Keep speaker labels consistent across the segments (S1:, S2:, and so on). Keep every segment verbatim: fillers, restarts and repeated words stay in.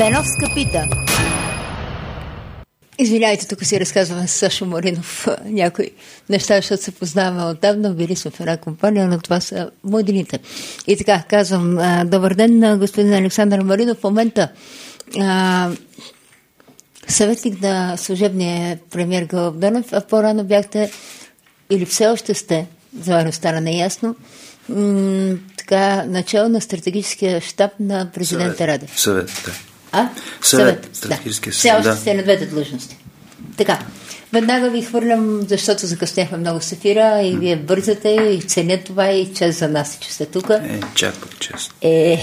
S1: Беновска пита. Извинявайте, тук си разказваме с Сашо Маринов някои неща, защото се познаваме отдавна, били сме в една компания, но това са младините. И така, казвам, добър ден на господин Александър Маринов. В момента а, съветник на служебния премиер Гълъб Донев, а по-рано бяхте, или все още сте, за мен стана неясно, м- така, начало на стратегическия щаб на президента
S2: Съвет.
S1: Радев.
S2: Съвет, да.
S1: А?
S2: Съвет,
S1: Съвет,
S2: стратегическия
S1: да.
S2: съвет,
S1: Все още
S2: да.
S1: сте на двете длъжности. Така, веднага ви хвърлям, защото закъсняхме много с ефира и вие бързате и ценя това и чест за нас, че сте тук.
S2: Е, чак пък чест.
S1: Е...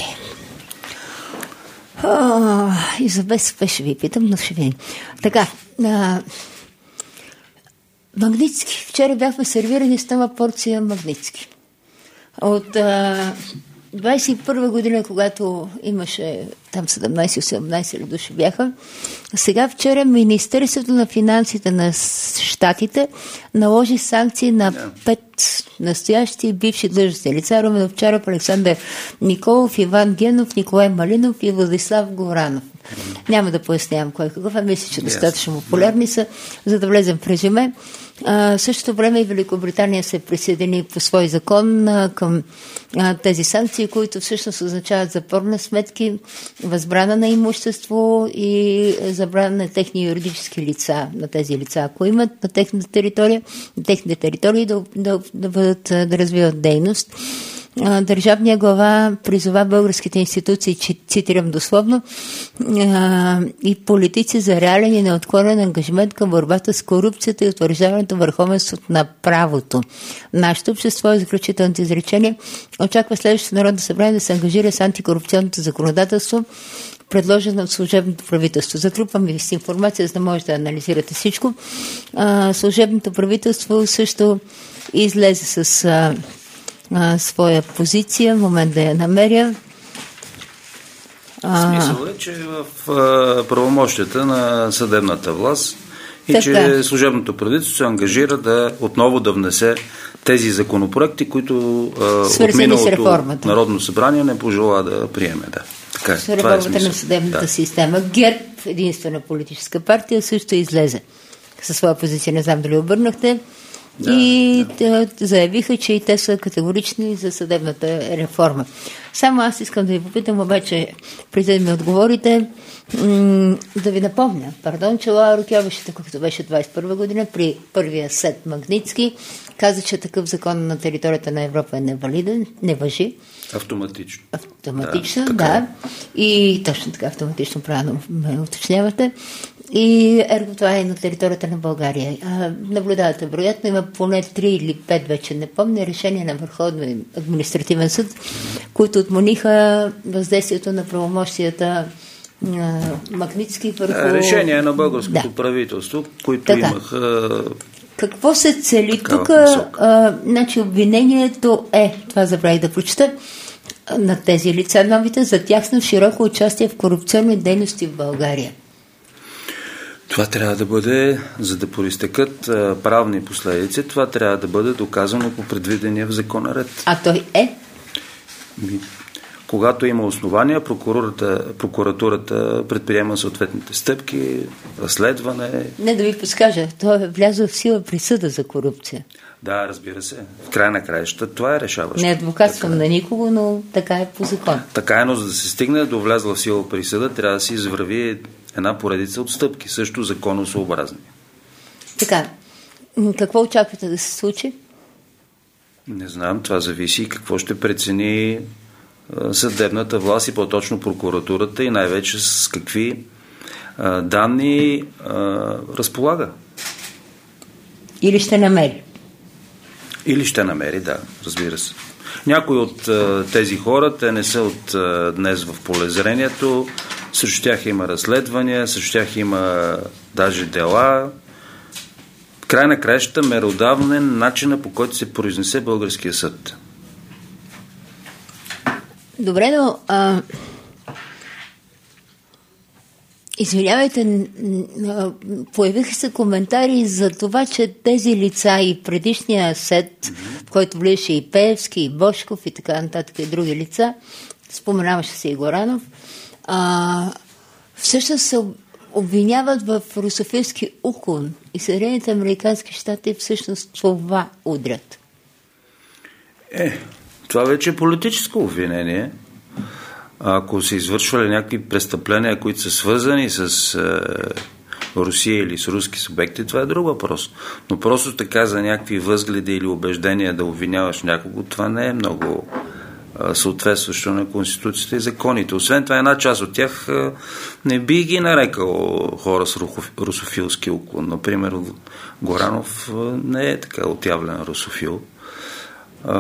S1: О, и за БСП ще ви питам, но ще видим. Така, а... Магнитски. Вчера бяхме сервирани с това порция Магнитски. От а, двайсет и първа година, когато имаше там седемнайсет-осемнайсет души бяха, сега вчера Министерството на финансите на щатите наложи санкции на пет настоящи и бивши длъжностни лица: Румен Овчаров, Александър Николов, Иван Генов, Николай Малинов и Владислав Горанов. Няма да пояснявам кой какъв, а мисля, че достатъчно популярни са, за да влезем в резюме. А, в същото време и Великобритания се присъедини по свой закон а, към а, тези санкции, които всъщност означават запор на сметки, възбрана на имущество и забрана на техни юридически лица, на тези лица, ако имат на техната територия, на техните територии да, да, да, бъдат, да развиват дейност. Държавния глава призова българските институции, цитирам дословно, и политици за реален и неотклонен ангажимент към борбата с корупцията и утвърждаването върховенството на правото. Нашето общество, заключителното изречение, очаква следващото Народно събрание да се ангажира с антикорупционното законодателство, предложено от служебното правителство. Затрупвам ви с информация, за да можете да анализирате всичко. Служебното правителство също излезе с А, своя позиция, в момент да я намеря.
S2: Смисъл е, че в а, правомощията на съдебната власт и
S1: така,
S2: че служебното правителство се ангажира да отново да внесе тези законопроекти, които а, от миналото Народно събрание не пожела да приеме. Да. Така,
S1: с реформата е на съдебната да. система. ГЕРБ, единствена политическа партия, също излезе със своя позиция. Не знам дали обърнахте. Да, и да. заявиха, че и те са категорични за съдебната реформа. Само аз искам да ви попитам, обаче, преди да ми отговорите, м- да ви напомня, пардон, че Лауро Кьовешата, когато беше двайсет и първа година, при първия сет Магнитски, каза, че такъв закон на територията на Европа е невалиден, не важи.
S2: Автоматично.
S1: Автоматично, да.
S2: да.
S1: да. И точно така, автоматично правилно ме уточнявате. И ерго това е на територията на България. А, наблюдавате, вероятно има поне три или пет, вече не помня, решения на Върховния административен съд, които отмениха въздействието на правомощията на Магнитски върху...
S2: Решение на българското
S1: да.
S2: правителство, които
S1: така.
S2: имаха...
S1: Какво се цели тук? Значи обвинението е, това забравих да прочета, на тези лица новите за тяхно широко участие в корупционни дейности в България.
S2: Това трябва да бъде, за да проистекат а, правни последици, това трябва да бъде доказано по предвидения в закона ред.
S1: А той е?
S2: Когато има основания, прокуратурата, прокуратурата предприема съответните стъпки, разследване.
S1: Не да ви подскажа, това е влязъл в сила присъда за корупция.
S2: Да, разбира се. В край на краищата това е решаващо.
S1: Не адвокатствам на никого, но така е по закон.
S2: Така е, но за да се стигне до влязла в сила присъда, трябва да се извърви една поредица от стъпки, също законосъобразни.
S1: Така, какво очаквате да се случи?
S2: Не знам, това зависи какво ще прецени съдебната власт и по-точно прокуратурата и най-вече с какви а, данни а, разполага.
S1: Или ще намери?
S2: Или ще намери, да, разбира се. Някои от а, тези хора, те не са от а, днес в полезрението, срещу тях има разследвания, срещу тях има даже дела. В край на краищата меродавнен начина, по който се произнесе българския съд.
S1: Добре, но а, извинявайте, появиха се коментари за това, че тези лица и предишния сет, mm-hmm. в който влизаше и Пеевски, и Бошков и така нататък и други лица, споменаваше се и Горанов, а, всъщност се обвиняват в русофилски уклон и Съединените американски щати всъщност това удрят.
S2: Е, това вече е политическо обвинение. Ако се извършвали някакви престъпления, които са свързани с е, Русия или с руски субекти, това е друг въпрос. Но просто така за някакви възгледи или убеждения да обвиняваш някого, това не е много е, съответстващо на Конституцията и законите. Освен това, една част от тях е, не би ги нарекал хора с русофилски уклон. Например, Горанов е, не е така отявлен русофил. Е,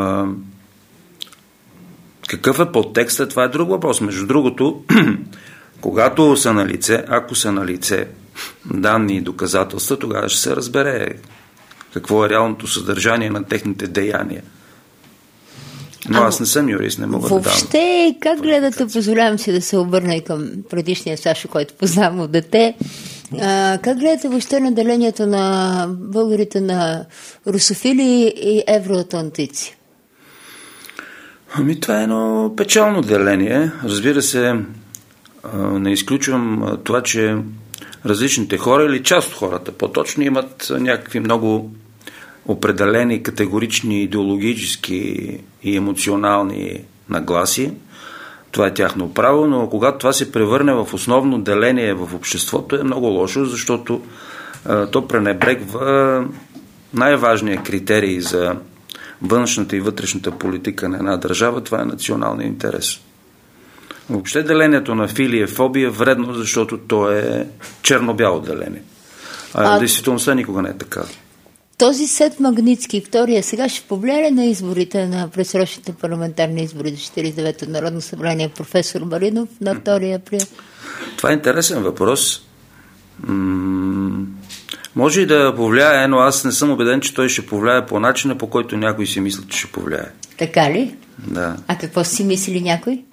S2: Какъв е подтекстът? Това е друг въпрос. Между другото, когато са на лице, ако са на лице данни и доказателства, тогава ще се разбере какво е реалното съдържание на техните деяния. Но а, аз не съм юрист, не мога
S1: въобще,
S2: да дам.
S1: Въобще, как гледате, позволявам си да се обърна и към предишния Сашо, който познавам от дете, а, как гледате въобще на делението на българите на русофили и евроатлантици?
S2: Ами това е едно печално деление. Разбира се, не изключвам това, че различните хора или част от хората по-точно имат някакви много определени категорични идеологически и емоционални нагласи. Това е тяхно право, но когато това се превърне в основно деление в обществото, е много лошо, защото то пренебрегва най-важният критерий за външната и вътрешната политика на една държава, това е националния интерес. Въобще делението на филия и фобия е вредно, защото то е черно-бяло деление. А, а действителността никога не е така.
S1: Този Сет Магнитски, втория, сега ще повлияе на изборите, на предсрочните парламентарни избори до четиридесет и девето Народно събрание, професор Маринов на втория април?
S2: Това е интересен въпрос. М- Може и да повлияе, но аз не съм убеден, че той ще повлияе по начина, по който някой си мисли, че ще повлияе.
S1: Така ли?
S2: Да.
S1: А какво си мисли някой?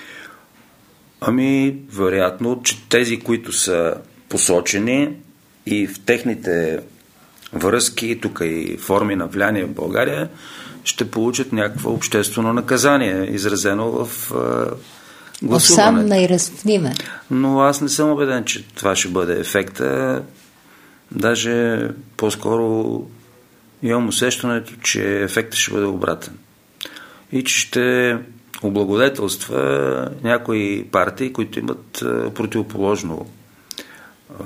S2: Ами, вероятно, че тези, които са посочени и в техните връзки, тук и форми на влияние в България, ще получат някакво обществено наказание, изразено в гласуване.
S1: Сам най-разпниме.
S2: Но аз не съм убеден, че това ще бъде ефекта. Даже по-скоро имам усещането, че ефектът ще бъде обратен. И че ще облагодетелства някои партии, които имат противоположно а,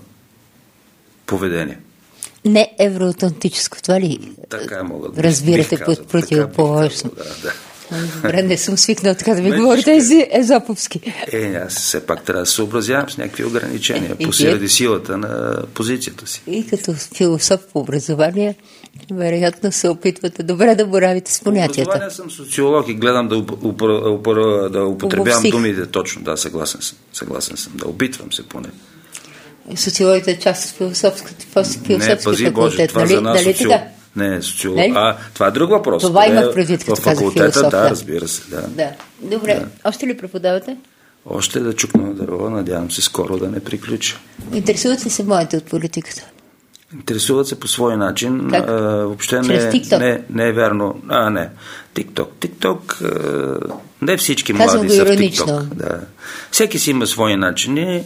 S2: поведение.
S1: Не евроатлантическо, това ли?
S2: Така мога да
S1: разбирате под противоположно.
S2: Да, да.
S1: Добре, не съм свикнал така да ми говорите ези езоповски.
S2: Е, аз все пак трябва да се съобразявам с някакви ограничения е, посереди силата на позицията си.
S1: И като философ по образование, вероятно се опитвате добре да боравите с понятията.
S2: По образование съм социолог и гледам да, упра, упра, да употребявам думите точно. Да, съгласен съм. Съгласен съм. Да опитвам се поне.
S1: Социологията е част от философската факултет,
S2: нали?
S1: Това дали
S2: социол...
S1: така?
S2: Не е социолог. А, това е друг въпрос.
S1: Това имах предвид, като казах философия.
S2: Да, разбира се. Да.
S1: Да. Добре. Да. Още ли преподавате?
S2: Още да чукна на дърво. Надявам се скоро да не приключа.
S1: Интересуват ли се моите от политиката?
S2: Интересуват се по свой начин. А, въобще не, не, не е вярно. А, не. Тикток. Тикток. Не всички
S1: Казвам
S2: млади са в
S1: иронично.
S2: Тикток. Да. Всеки си има свои начини.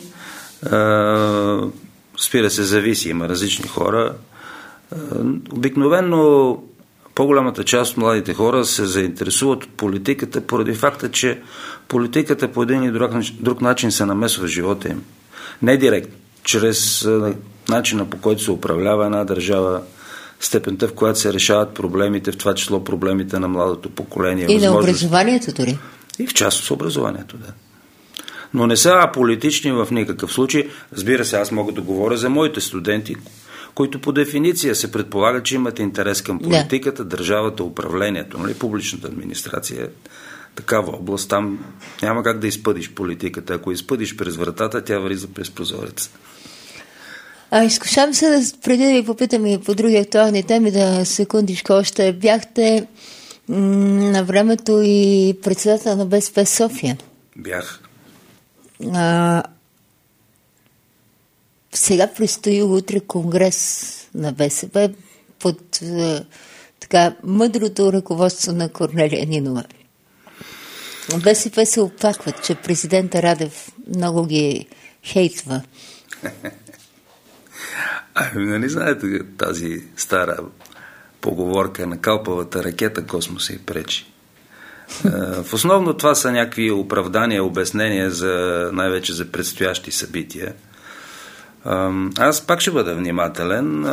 S2: А, спира се, зависи. Има различни хора. Обикновено по-голямата част от младите хора се заинтересуват от политиката поради факта, че политиката по един или друг, друг начин се намесва в живота им. Не директно, чрез начина, по който се управлява една държава, степента, в която се решават проблемите, в това число проблемите на младото поколение.
S1: И на образованието дори.
S2: И в част от образованието, да. Но не са аполитични в никакъв случай. Разбира се, аз мога да говоря за моите студенти, които по дефиниция се предполага, че имат интерес към политиката, да. Държавата, управлението, нали? Публичната администрация е такава област. Там няма как да изпъдиш политиката. Ако изпъдиш през вратата, тя влиза през прозореца.
S1: А, изкушавам се, да, преди да ви попитам и по други актуални теми, да секундичко още бяхте м- на времето и председател на БСП София.
S2: Бях.
S1: А, сега предстои утре конгрес на БСП под а, така мъдрото ръководство на Корнелия Нинова. БСП се оплакват, че президента Радев много ги хейтва.
S2: Ами, нали знаете тази стара поговорка на калпавата ракета, космоса и пречи. В основно това са някакви оправдания, обяснения за, най-вече за предстоящи събития. Аз пак ще бъда внимателен,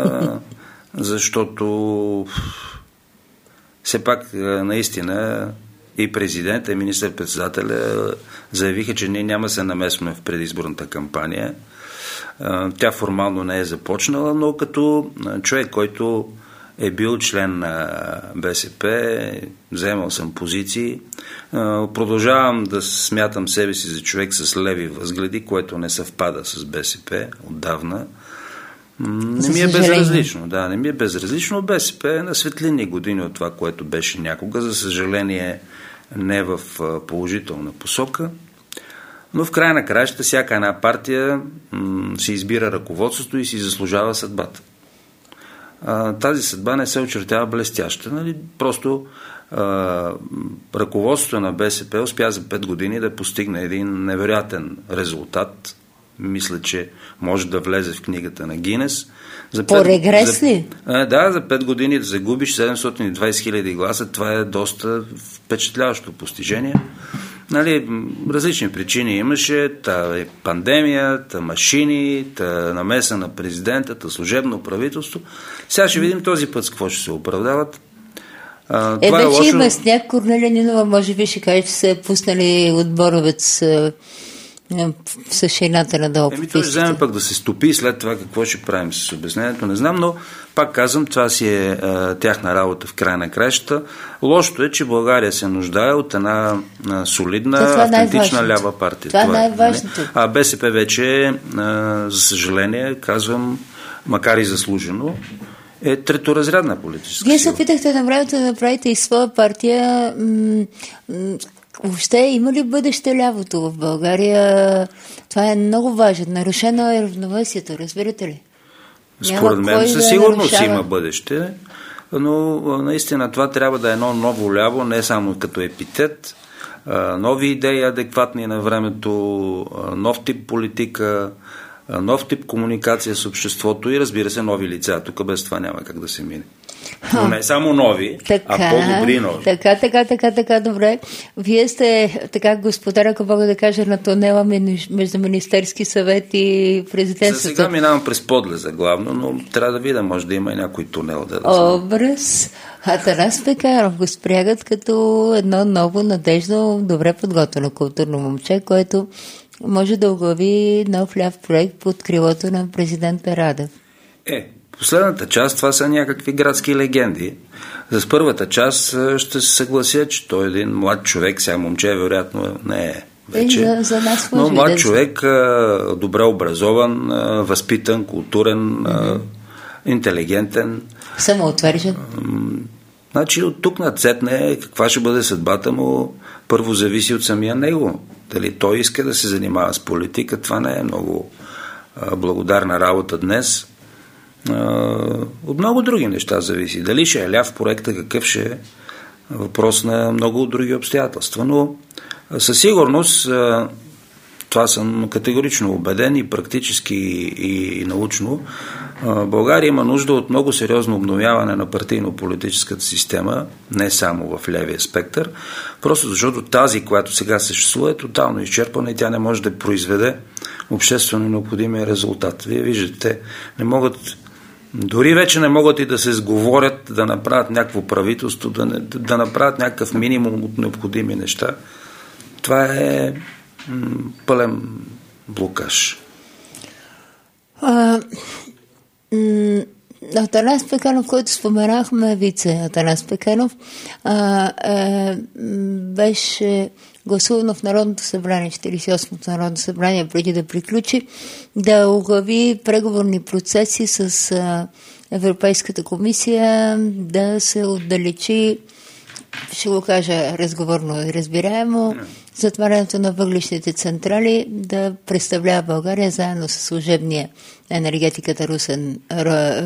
S2: защото все пак наистина и президента, и министър-председателя заявиха, че ние няма се намесваме в предизборната кампания. Тя формално не е започнала, но като човек, който е бил член на БСП, вземал съм позиции, продължавам да смятам себе си за човек с леви възгледи, което не съвпада с БСП отдавна. Не ми е безразлично. Да, не ми е безразлично. БСП е на светлинни години от това, което беше някога. За съжаление, не в положителна посока. Но в края на краищата всяка една партия м- си избира ръководството и си заслужава съдбата. А, тази съдба не се очертява блестяща. Нали? Просто а, ръководството на БСП успя за пет години да постигне един невероятен резултат. Мисля, че може да влезе в книгата на Гинес.
S1: За По регрес ли?
S2: За, да, за пет години да загубиш седемстотин и двадесет хиляди гласа, това е доста впечатляващо постижение. Нали, различни причини имаше, та е пандемия, та машини, та намеса на президента, та служебно правителство. Сега ще видим този път с какво ще се оправдават. А,
S1: е,
S2: това
S1: вече
S2: е лошо...
S1: има сняг. Корнелия Нинова може би ще каже, че са пуснали от Боровец с шейната надолу.
S2: Еми, той ще вземе пък да се стопи, след това какво ще правим с обяснението, не знам, но пак казвам, това си е а, тяхна работа в края на краищата. Лошото е, че България се нуждае от една а, солидна,
S1: това
S2: автентична лява партия.
S1: Това, това е най-важното.
S2: А БСП вече, а, за съжаление, казвам, макар и заслужено, е треторазрядна политическа
S1: Вие
S2: сила.
S1: се опитахте на времето да направите и своя партия. М- м- Въобще има ли бъдеще лявото в България? Това е много важно. Нарушено е равновесието, разбирате ли?
S2: Според мен със сигурност да има бъдеще, но наистина това трябва да е едно ново ляво, не само като епитет, нови идеи, адекватни на времето, нов тип политика, нов тип комуникация с обществото и разбира се нови лица. Тук без това няма как да се мине. Но не само нови,
S1: така,
S2: а по-добри нови.
S1: Така, така, така, така, добре. Вие сте така господар, ако мога да кажа, на тунела между Министерски съвет и президентството.
S2: За сега минавам през подлеза главно, но трябва да видя, може да има и някой тунел. Да, да
S1: Образ. Атанас Пекаров го спрягат като едно ново, надежно, добре подготвено културно момче, което може да оглави нов ляв проект под крилото на президента Радев.
S2: Е, последната част това са някакви градски легенди. За първата част ще се съглася, че той е един млад човек, сега момче вероятно не е вече,
S1: е, за, за нас
S2: но млад
S1: да
S2: човек, добре образован, възпитан, културен, mm-hmm. интелигентен.
S1: Самоотвържен.
S2: Значи от тук нацетне каква ще бъде съдбата му, първо зависи от самия него. Дали той иска да се занимава с политика, това не е много а, благодарна работа днес. А, от много други неща зависи. Дали ще е ляв проекта, какъв ще е въпрос на много други обстоятелства. Но а, със сигурност а, това съм категорично убеден и практически и, и научно. А, България има нужда от много сериозно обновяване на партийно-политическата система, не само в левия спектър, просто защото тази, която сега съществува, е тотално изчерпана и тя не може да произведе обществено необходимия резултат. Вие виждате, не могат, дори вече не могат и да се сговорят да направят някакво правителство, да, не, да направят някакъв минимум от необходими неща. Това е м- пълен блокаж.
S1: А, м- Атанас Пеканов, който споменахме, вице Атанас Пеканов, а, а, беше гласувано в Народното събрание, четиридесет и осмото Народно събрание, преди да приключи, да оглави преговорни процеси с а, Европейската комисия, да се отдалечи, ще го кажа разговорно и разбираемо, затварянето на въглищните централи, да представлява България заедно с служебния енергетиката Русен, Ро,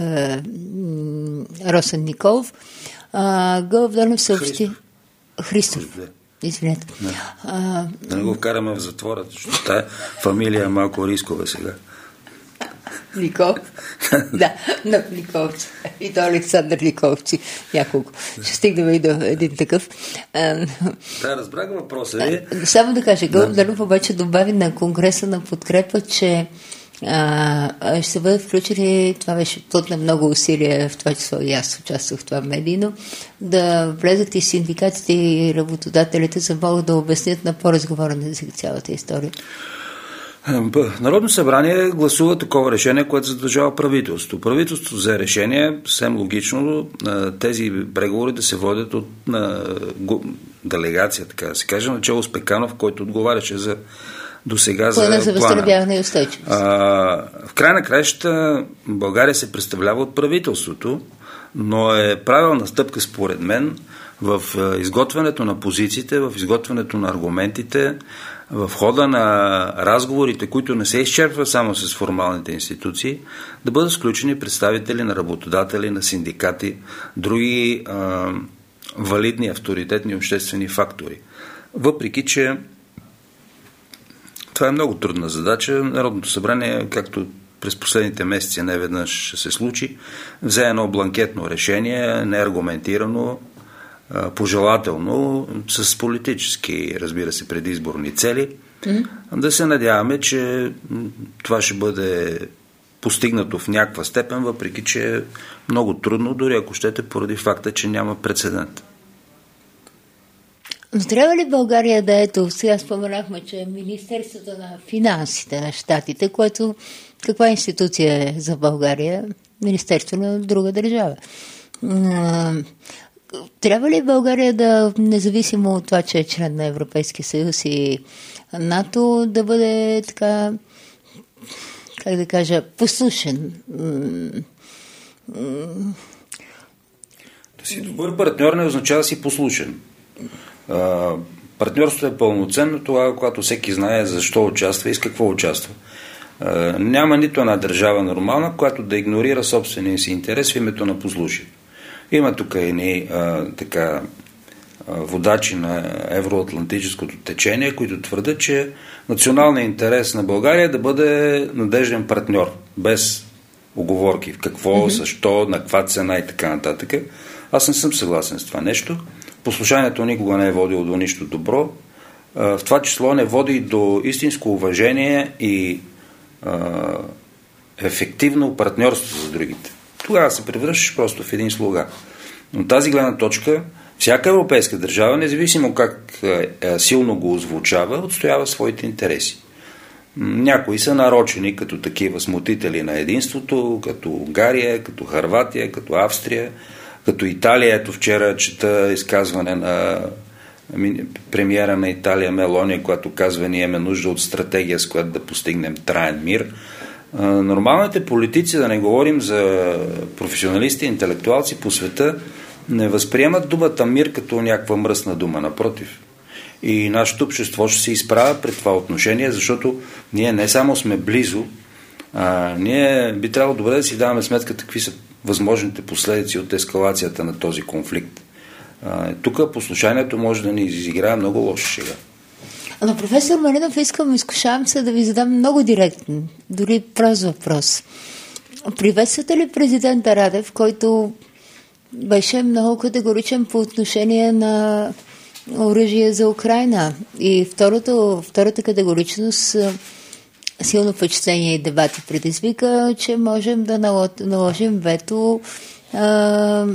S1: Росен Николов. Гълъб Донев съобщи... Христов. Извинете.
S2: Не. А, да не го вкараме в затвора, защото тая фамилия е малко рискова сега.
S1: Ликов? Да, на Ликовци. И то Александър Ликовци. Няколко. Ще стигнем и до един такъв.
S2: Да, разбрах въпроса ви.
S1: Само да кажа, Гълъб обаче добави на Конгреса на подкрепа, че а, ще бъдат включени, това беше плод на много усилия, в това число и аз участвах в това медийно, да влезат и синдикатите и работодателите, за да могат да обяснят на по-разговорен език цялата история.
S2: Народно събрание гласува такова решение, което задължава правителство. Правителството взе решение, съвсем логично, тези преговори да се водят от на, делегация, така да се каже, начало с Пеканов, който отговаряше за досега за
S1: плана за възстановяване и устойчивост.
S2: В край на краищата България се представлява от правителството, но е правилна стъпка според мен в изготвянето на позициите, в изготвянето на аргументите, в хода на разговорите, които не се изчерпва само с формалните институции, да бъдат сключени представители на работодатели, на синдикати, други а, валидни, авторитетни обществени фактори. Въпреки че това е много трудна задача, Народното събрание, както през последните месеци не веднъж се случи, взе едно бланкетно решение, неаргументирано, пожелателно, с политически, разбира се, предизборни цели, mm-hmm. да се надяваме, че това ще бъде постигнато в някаква степен, въпреки че е много трудно, дори ако щете, поради факта, че няма прецедент.
S1: Но трябва ли България да ето, сега споменахме, че Министерството на финансите на щатите, което каква институция е за България? Министерство на друга държава. Трябва ли България да, независимо от това, че е член на Европейския съюз и НАТО, да бъде така, как да кажа, послушен?
S2: Да си добър партньор не означава да си послушен. Партньорството е пълноценно тогава, когато всеки знае защо участва и с какво участва. Няма нито една държава нормална, която да игнорира собствения си интерес в името на послушие. Има тук едни а, така, а, водачи на евроатлантическото течение, които твърдят, че националният интерес на България е да бъде надежден партньор, без оговорки в какво, mm-hmm. защо, на каква цена и така нататък. Аз не съм съгласен с това нещо. Послушанието никога не е водило до нищо добро. А, в това число не води до истинско уважение и а, ефективно партньорство за другите. Тогава се превръщаш просто в един слуга. Но тази гледна точка, всяка европейска държава, независимо как е, е, силно го озвучава, отстоява своите интереси. Някои са нарочени като такива смутители на единството, като Унгария, като Хърватия, като Австрия, като Италия. Ето вчера чета изказване на премиера на Италия Мелони, която казва, ние имаме нужда от стратегия, с която да постигнем траен мир. Нормалните политици, да не говорим за професионалисти, интелектуалци по света, не възприемат думата мир като някаква мръсна дума, напротив. И нашето общество ще се изправя пред това отношение, защото ние не само сме близо, а ние би трябвало добре да си даваме сметка какви са възможните последици от ескалацията на този конфликт. Тук послушанието може да ни изиграе много лошо шега.
S1: Но, професор Маринов, искам, изкушавам се да ви задам много директен, дори прост въпрос. Приветствате ли президента Радев, който беше много категоричен по отношение на оръжие за Украйна? И второто, втората категоричност, силно впечатление и дебати предизвика, че можем да наложим вето а,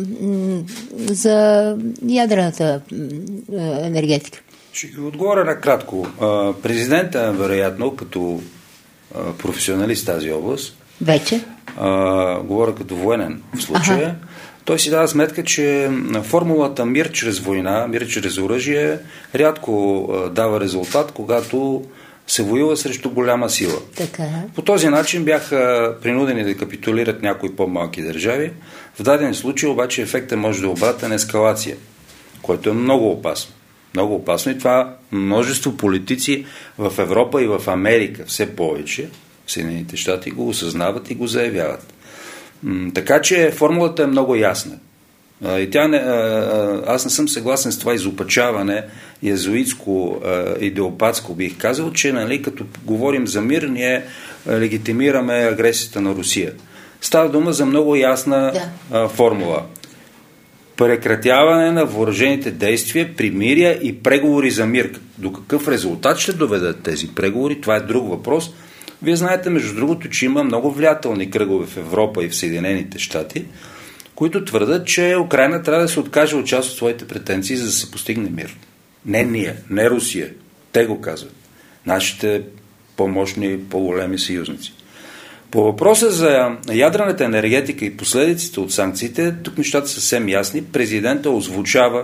S1: за ядрената енергетика.
S2: Ще ги отговоря накратко. Президента, вероятно, като професионалист в тази област,
S1: вече?
S2: А, говоря като военен в случая, ага. Той си дава сметка, че формулата мир чрез война, мир чрез оръжие рядко а, дава резултат, когато се воюва срещу голяма сила.
S1: Така.
S2: По този начин бяха принудени да капитулират някои по-малки държави. В даден случай обаче ефектът може да е обратен ескалация, което е много опасно. Много опасно и това множество политици в Европа и в Америка все повече, в Съединените щати, го осъзнават и го заявяват. М- така че формулата е много ясна. И тя не, аз не съм съгласен с това изопачаване, езуитско, идеопатско бих казал, че нали, като говорим за мир, ние легитимираме агресията на Русия. Става дума за много ясна да. формула. Прекратяване на въоръжените действия, примирия и преговори за мир. До какъв резултат ще доведат тези преговори? Това е друг въпрос. Вие знаете, между другото, че има много влиятелни кръгове в Европа и в Съединените щати, които твърдят, че Украйна трябва да се откаже от част от своите претенции, за да се постигне мир. Не ние, не Русия. Те го казват. Нашите по-мощни, по-големи съюзници. По въпроса за ядрената енергетика и последиците от санкциите, тук нещата са съвсем ясни. Президента озвучава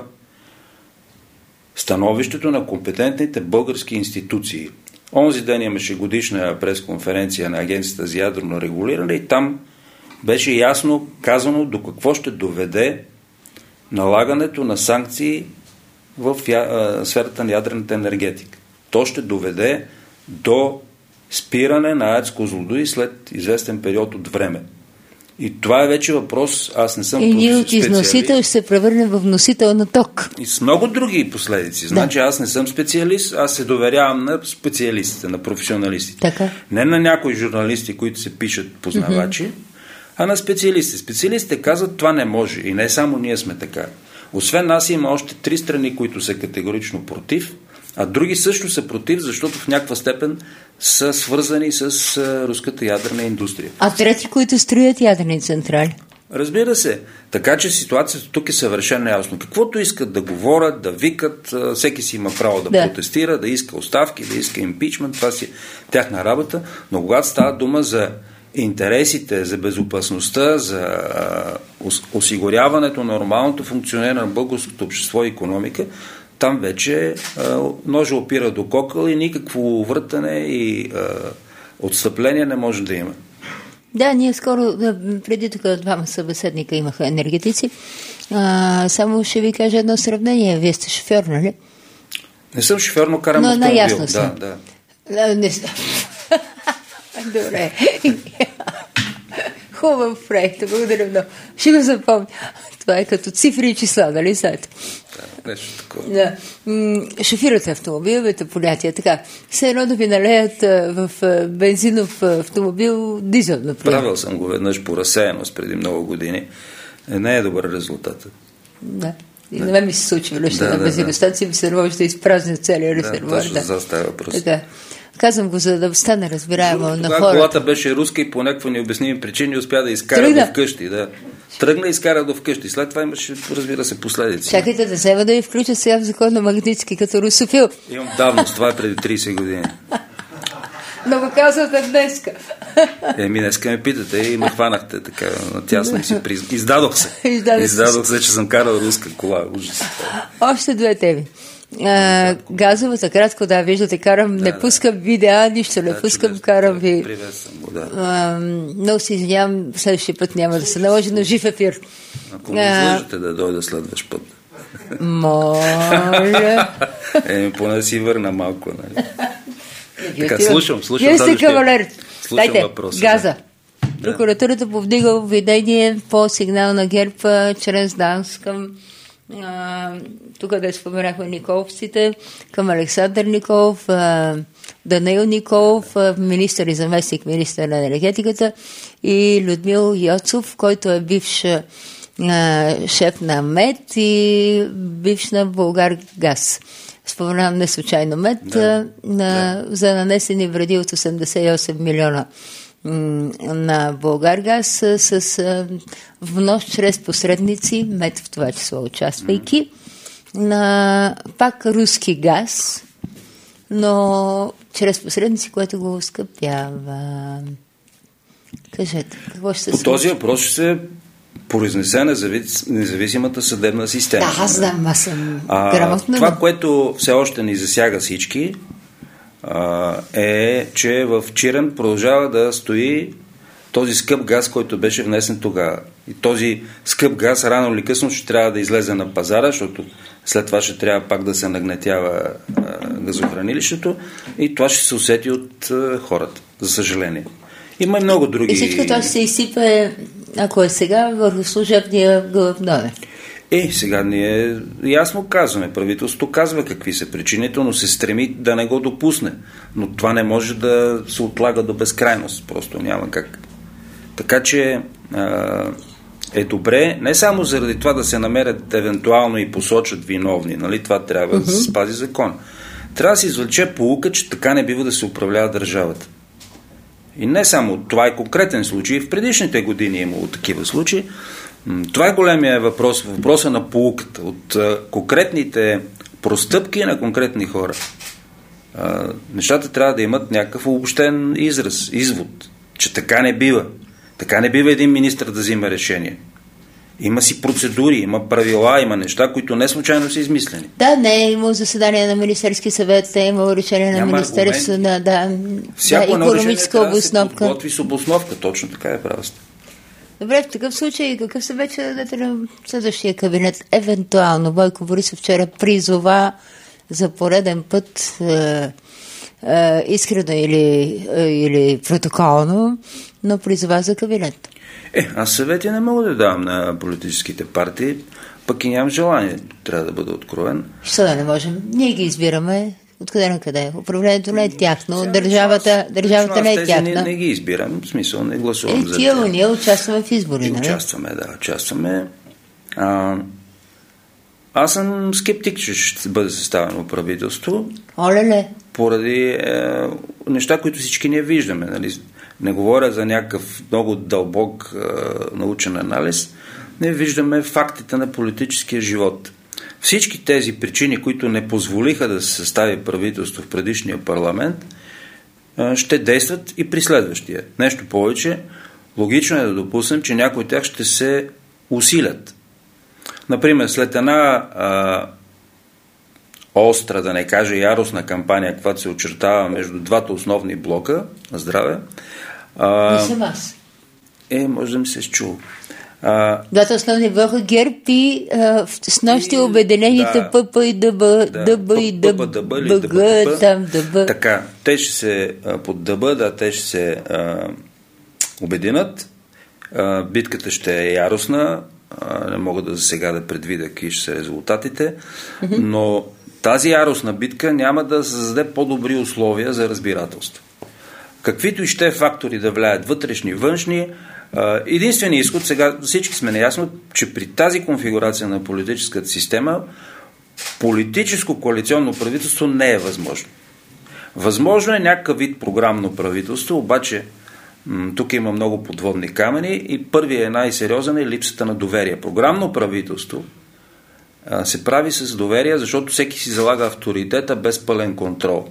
S2: становището на компетентните български институции. Онзи ден имаше годишна пресконференция на Агенцията за ядрено регулиране и там беше ясно казано до какво ще доведе налагането на санкции в сферата на ядрената енергетика. То ще доведе до спиране на АЕЦ Козлодуй след известен период от време. И това е вече въпрос, аз не съм
S1: и ние от износител ще се превърнем в носител на ток.
S2: И с много други последици. Значи да. Аз не съм специалист, аз се доверявам на специалистите, на професионалистите.
S1: Така.
S2: Не на някои журналисти, които се пишат познавачи, mm-hmm. а на специалисти. Специалистите казват, това не може. И не само ние сме така. Освен нас има още три страни, които са категорично против, а други също са против, защото в някаква степен са свързани с а, руската ядрена индустрия.
S1: А трети, които строят ядрени централи?
S2: Разбира се. Така че ситуацията тук е съвършено ясно. Каквото искат да говорят, да викат, а, всеки си има право да, да протестира, да иска оставки, да иска импичмент, това си тяхна работа, но когато става дума за интересите, за безопасността, за а, осигуряването на нормалното функциониране на българското общество и икономика, там вече а, ножа опира до кокъл и никакво въртане и а, отстъпление не може да има.
S1: Да, ние скоро, преди тук двама събеседника имаха енергетици. А, само ще ви кажа едно сравнение. Вие сте шофьор, нали?
S2: Не съм шофьор, но карам автомобил.
S1: Но наясно съм.
S2: Да, да.
S1: Не съм. Добре. Хубав проект, благодаря много. Ще го запомня. Това е като цифри и числа, нали знаете?
S2: Да, нещо такова.
S1: Да. Шофирате автомобиловете понятия, така. Все едно да ви налеят в бензинов автомобил дизел, например.
S2: Правил съм го веднъж по разсеяност преди много години. Не е добър резултат.
S1: Да. И на мен ми се случва нещо да, на бензиностанция, да, ми се може да изпразня целия резервуар.
S2: Да, точно за става въпрос.
S1: Така. Казвам го, за да стане разбираемо на хората.
S2: Колата беше руска и по някакви необясними причини успя да изкара Тръгна. до вкъщи. Да. Тръгна и изкара до вкъщи. След това имаше, разбира се, последици.
S1: Чакайте да взема да ви включа сега в закон на Магнитски, като русофил.
S2: Имам давност, това е преди трийсет години.
S1: Но го казвате днеска.
S2: Еми, днеска ме питате и ме хванахте така натясно и си приз... Издадох се.
S1: Издадох,
S2: Издадох се, че съм карал руска кола. Ужас.
S1: Още две теми. А, газовата, кратко, да, виждате, карам, да, не пускам видеа, нищо не да, пускам, чудес, карам ви.
S2: Приветствам го, да.
S1: А, много се извинявам, следващия път няма да се наложи на жив ефир.
S2: Ако ме излъжете да дойда следващ път.
S1: Моля.
S2: Е, поне си върна малко, нали? Така, слушам, слушам.
S1: Вие сте кавалер. Дайте,
S2: въпроса,
S1: газа. Да. Прокуратурата повдига обвинение по сигнал на ГЕРБ чрез ДАНС към а, тук да споменахме Николовците, към Александър Николов, а, Данаил Николов, а, министър и заместник министър на енергетиката, и Людмил Йоцов, който е бивш а, шеф на МЕД и бивш на Булгаргаз. Споменавам не случайно МЕД, да, на, да. за нанесени вреди от осемдесет и осем милиона на Булгаргаз с, с внос чрез посредници, МЕД в това число участвайки, mm. на пак руски газ, но чрез посредници, което го оскъпява. Кажете, какво ще се случи?
S2: По този въпрос ще се произнесе независимата съдебна система.
S1: Да, аз знам, аз съм грамотна.
S2: Това, което все още ни засяга всички, а, е, че в Чирен продължава да стои този скъп газ, който беше внесен тогава. И този скъп газ рано или късно ще трябва да излезе на пазара, защото след това ще трябва пак да се нагнетява а, газохранилището и това ще се усети от а, хората, за съжаление. Има и много други...
S1: И всичко това ще се изсипе, ако е сега, върху служебния главноден.
S2: Е, сега ние ясно казваме, правителството казва какви са причините, но се стреми да не го допусне. Но това не може да се отлага до безкрайност, просто няма как. Така че а, е добре, не само заради това да се намерят евентуално и посочат виновни, нали, това трябва uh-huh. да се спази закон. Трябва да се извлече поука, че така не бива да се управлява държавата. И не само, това е конкретен случай, в предишните години е имало такива случаи. Това е големия въпрос, въпроса на поуката, от а, конкретните простъпки на конкретни хора. А, нещата трябва да имат някакъв обобщен израз, извод, че така не бива. Така не бива един министър да взима решение. Има си процедури, има правила, има неща, които не случайно са измислени.
S1: Да, не е имало заседание на Министерски съвет, е имало решение на Министерство на да,
S2: всяко
S1: да, икономическа обосновка.
S2: Да се подготви с обосновка, точно така е правилно.
S1: Добре, в такъв случай какъв се вече дадете на следващия кабинет? Евентуално Бойко Борисов вчера призова за пореден път е, е, искрено или, е, или протоколно, но призова за кабинет.
S2: Е, аз съвети не мога да давам на политическите партии, пък и нямам желание, трябва да бъда откровен.
S1: Що да не можем? Ние ги избираме. Откъде на къде? Управлението не е тяхно, държавата, държавата не е тяхна.
S2: Не, не ги избирам, в смисъл не гласувам
S1: е,
S2: за
S1: тия,
S2: тях.
S1: Ние участваме в избори,
S2: нали? Участваме, да, участваме. А, аз съм скептик, че ще бъде съставено правителство.
S1: Оле-ле.
S2: Поради е, неща, които всички ние виждаме. Нали? Не говоря за някакъв много дълбок е, научен анализ. Не виждаме фактите на политическия живот. Всички тези причини, които не позволиха да се състави правителство в предишния парламент, ще действат и при следващия. Нещо повече, логично е да допуснем, че някои от тях ще се усилят. Например, след една а, остра, да не кажа яростна кампания, която се очертава между двата основни блока на здраве.
S1: А, не съм аз.
S2: Е, може да ми се счул.
S1: Двата основни блока ГЕРБ и а, с нощи обединените да, ПП и ДБ, да, ДБ и ДБ, там ДБ.
S2: Така, те ще се под ДБ, да, те ще се а, обединят. А, битката ще е яростна. А, не мога да за сега да предвидя какви ще са резултатите, mm-hmm. но тази яростна битка няма да създаде по-добри условия за разбирателство. Каквито и ще фактори да влияят вътрешни, външни, единственият изход, сега всички сме наясно, че при тази конфигурация на политическата система политическо коалиционно правителство не е възможно. Възможно е някакъв вид програмно правителство, обаче м- тук има много подводни камъни и първият е най-сериозен е липсата на доверие. Програмно правителство а, се прави с доверие, защото всеки си залага авторитета без пълен контрол.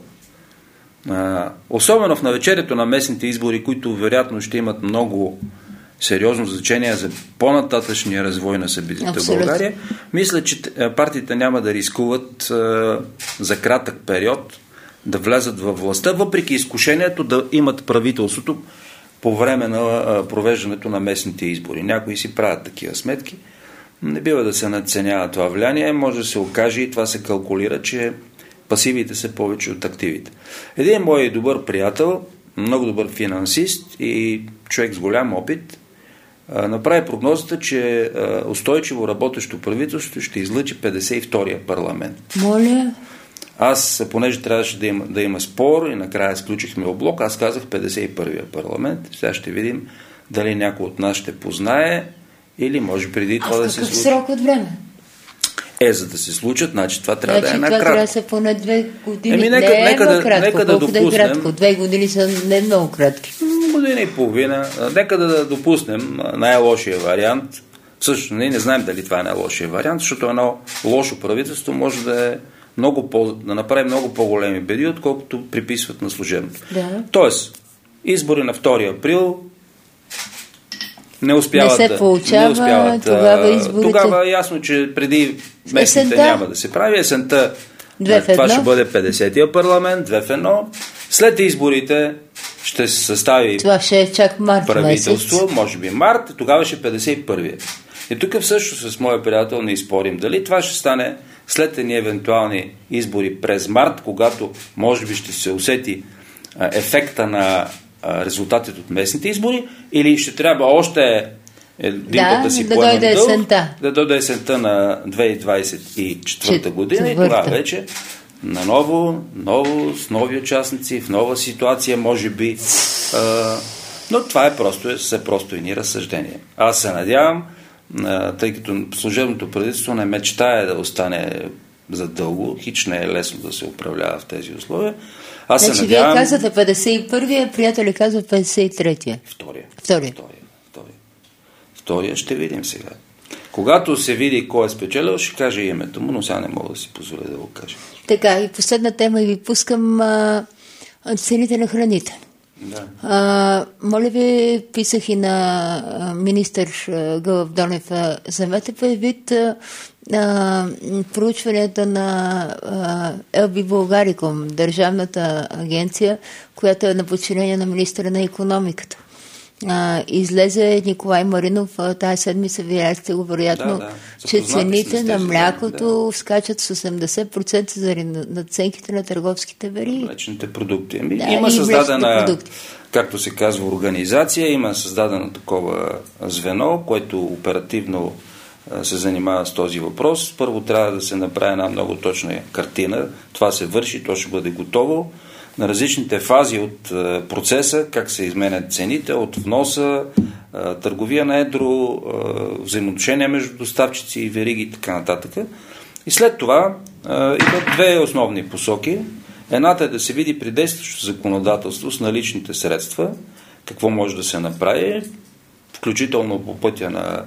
S2: А, особено в навечерието на местните избори, които вероятно ще имат много сериозно значение за по-нататъчния развой на събитията в България, мисля, че партиите няма да рискуват а, за кратък период да влязат във властта, въпреки изкушението да имат правителството по време на а, провеждането на местните избори. Някои си правят такива сметки. Не бива да се надценява това влияние. Може да се окаже и това се калкулира, че пасивите са повече от активите. Един мой добър приятел, много добър финансист и човек с голям опит, направи прогнозата, че устойчиво работещо правителство ще излъчи петдесет и втория парламент.
S1: Моля?
S2: Аз, понеже трябваше да има, да има спор и накрая сключихме облок, аз казах петдесет и първия парламент. Сега ще видим дали някой от нас ще познае или може преди това да се случи.
S1: А в какъв срок от време?
S2: Е, за да се случат, значи това трябва значи, да е накратко.
S1: Това трябва да са поне две години.
S2: Еми, нека,
S1: не
S2: нека,
S1: е
S2: да,
S1: кратко,
S2: нека да допуснем...
S1: Да е кратко. Две години са не много кратки.
S2: Година и половина. Нека да допуснем най-лошия вариант. Също не, не знаем дали това е най-лошия вариант, защото едно лошо правителство може да е много по, да направи много по-големи беди, отколкото приписват на служебното.
S1: Да.
S2: Тоест, избори на втори април не успяват
S1: не се получава,
S2: не успяват,
S1: тогава изборите...
S2: Тогава е ясно, че преди местните есента няма да се прави. Есента това ще бъде петдесетия парламент, две в едно. След изборите ще се състави
S1: това ще е чак март
S2: правителство,
S1: месец.
S2: Може би март, тогава ще е петдесет и първия. И тук също с моя приятел не изпорим дали това ще стане след едни евентуални избори през март, когато може би ще се усети ефекта на резултатите от местните избори, или ще трябва още един път да си
S1: да
S2: поемем
S1: дойде
S2: дълг,
S1: есента.
S2: да дойде есента на две хиляди двадесет и четвърта година и това вече наново, ново, с нови участници, в нова ситуация, може би. А, но това е просто, са просто едни разсъждения. Аз се надявам, а, тъй като служебното правителство не мечтае да остане за дълго, хич не е лесно да се управлява в тези условия. Аз
S1: значи,
S2: се надявам...
S1: вие казвате петдесет и първия, приятели казват петдесет и третия.
S2: Втория.
S1: Втория.
S2: Втория. Втория. Втория ще видим сега. Когато се види кой е спечелил, ще каже името му, но сега не мога да си позволя да го кажа.
S1: Така, и последна тема ви пускам а, цените на храните.
S2: Да.
S1: А, моля ви, писах и на а, министър а, Гълъб Донев, а, вземете предвид а, а, проучванията на а, Ел Би Булгарикум, държавната агенция, която е на подчинение на министъра на икономиката. А, излезе Николай Маринов а, тази седмица, вие сте го вероятно, да, да. че цените на млякото да. скачат с осемдесет процента заради надценките на търговските вериги.
S2: Млечните продукти. Ами,
S1: да,
S2: има създадена, както се казва, организация, има създадено такова звено, което оперативно а, се занимава с този въпрос. Първо трябва да се направи една много точна картина. Това се върши, то ще бъде готово. На различните фази от процеса, как се изменят цените, от вноса, търговия на едро, взаимоотношения между доставчици и вериги и така нататък. И след това имат две основни посоки. Едната е да се види при действащото законодателство с наличните средства какво може да се направи, включително по пътя на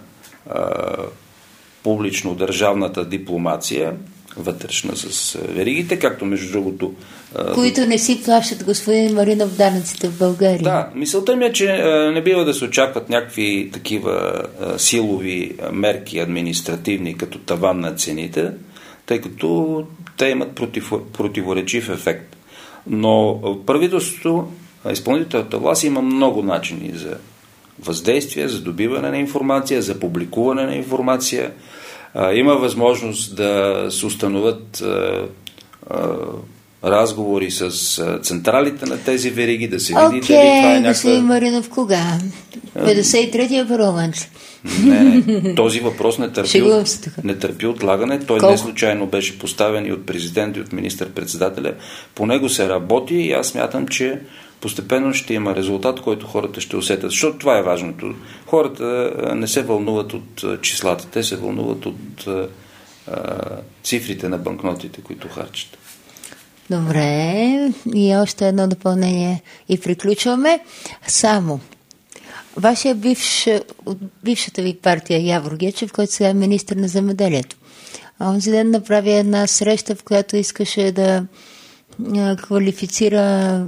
S2: публично-държавната дипломация, вътрешна с веригите, както между другото...
S1: Които не си плащат, господин Маринов, данъците в България.
S2: Да, мисълта ми е, че не бива да се очакват някакви такива силови мерки административни, като таван на цените, тъй като те имат против, противоречив ефект. Но правителството, изпълнителната власт има много начини за въздействие, за добиване на информация, за публикуване на информация. Има възможност да се установят а, а, разговори с а, централите на тези вериги, да се види
S1: okay,
S2: дали това е някаква...
S1: господин Маринов, кога? петдесет и третия парламент.
S2: Не, не, този въпрос не търпи, от, не търпи отлагане. Той Колко? не случайно беше поставен и от президента, и от министър-председателя. По него се работи и аз смятам, че постепенно ще има резултат, който хората ще усетят. Защото това е важното. Хората не се вълнуват от числата, те се вълнуват от а, цифрите на банкнотите, които харчат.
S1: Добре, и още едно допълнение и приключваме. Само, вашия бивш, от бившата ви партия Явор Гечев, който сега е министър на земеделието, онзи ден направи една среща, в която искаше да а, квалифицира,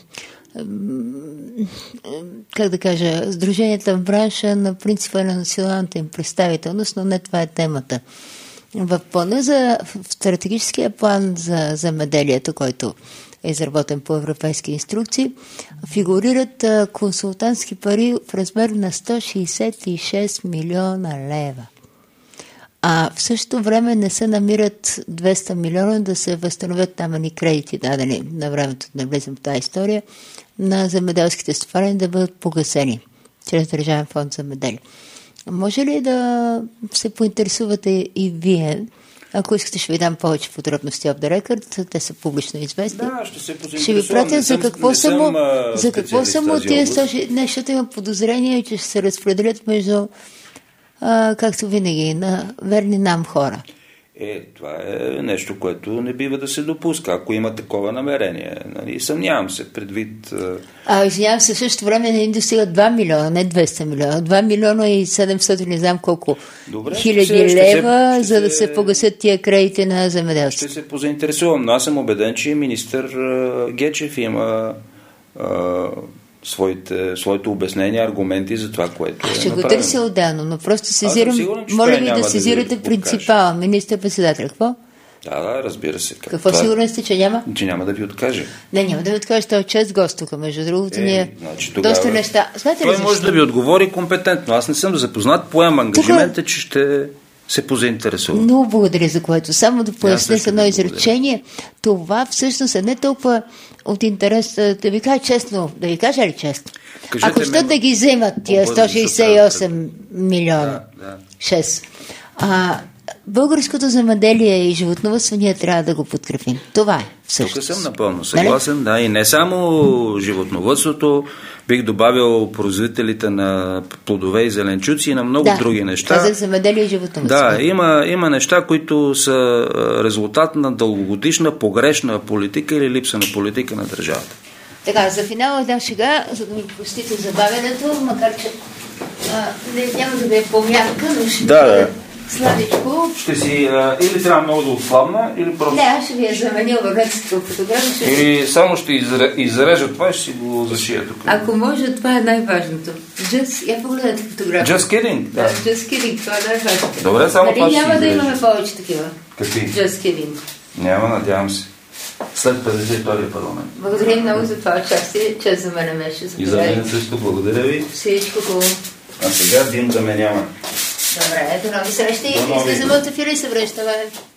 S1: как да кажа, сдруженията в бранша на принципа на националната им представителност, но не това е темата. В плана за в стратегическия план за земеделието, който е изработен по европейски инструкции, фигурират а, консултантски пари в размер на сто шейсет и шест милиона лева. А в същото време не се намират двеста милиона да се възстановят там ни кредити, дадени на времето, да влезем в тази история, на земеделските стопани да бъдат погасени чрез Държавен фонд за земеделие. Може ли да се поинтересувате и вие, ако искате, ще ви дам повече подробности об the record, те са публично известни.
S2: Да, ще се поинтересувам.
S1: Ще ви пратя за какво са му, за какво са му тия сто шейсет. Не, защото има подозрение, че ще се разпределят между, а, както винаги, на верни нам хора.
S2: Е, това е нещо, което не бива да се допуска, ако има такова намерение. Нали? Съмнявам се, предвид...
S1: А, извинявам се, в същото време не им достигат два милиона, не двеста милиона. два милиона и седемстотин, не знам колко
S2: Добре,
S1: хиляди
S2: ще, ще
S1: лева,
S2: се,
S1: за да се погасят тия кредити на земеделството.
S2: Ще се позаинтересувам, но аз съм убеден, че министър Гечев има... А, Своите, своите обяснения, аргументи за това, което е
S1: ще
S2: направено.
S1: Ще го търся отделно, но просто сезирам, сигурен, моля ви да сезирате да принципала, министър-председател. Какво?
S2: Да, да, разбира се. Как
S1: Какво това... сигурен сте, че няма?
S2: Че няма да ви откаже.
S1: Не, няма да ви откаже, той е чест гост тук, между другото,
S2: е,
S1: ние
S2: значи, тогава...
S1: доста неща. Знаете
S2: той
S1: ли
S2: може да ви отговори компетентно. Аз не съм запознат, поемам ангажимента, тук... че ще се позаинтересува.
S1: Много благодаря за което. Само да поясня с едно изречение. Това всъщност е не толкова от интерес, да ви кажа честно, да ви кажа ли честно? Кажете Ако ще да ги вземат тия сто шейсет и осем милиона.
S2: Да, да.
S1: шест. А българското земеделие и животновъдство ние трябва да го подкрепим. Това е всъщност.
S2: Тук съм напълно съгласен, да. И не само животновъдството, бих добавил производителите на плодове и зеленчуци и на много
S1: да,
S2: други неща.
S1: Казах земеделие и животновъдство.
S2: Да, има, има неща, които са резултат на дългогодишна погрешна политика или липса на политика на държавата.
S1: Така, за финала една шега, за да ми простите забавянето, макар че а, не, няма да ви е по-мярка, но ще
S2: да, да.
S1: Сладичко.
S2: Ще си, а, или трябва много да отслабна, или просто...
S1: Не, аз ще ви я заменя върнете фотография. Ще...
S2: Или само ще изре, изрежа това и ще си го зашия тук.
S1: Ако може, това е най-важното. Just, я погледнете фотография.
S2: Just kidding? Да.
S1: Да, just kidding, това е най-важното.
S2: Добре, само
S1: нали
S2: това ще
S1: няма да
S2: изрежа.
S1: имаме повече такива?
S2: Какви?
S1: Just kidding.
S2: Няма, надявам се. След петдесет и втория парламент.
S1: Благодаря много за това участие. Чест за мен беше.
S2: И за мен също благодаря ви.
S1: Всичко хубаво.
S2: А сега дим да ме няма.
S1: Добре, до нови срещи. Излизаме от ефира и се връщаме.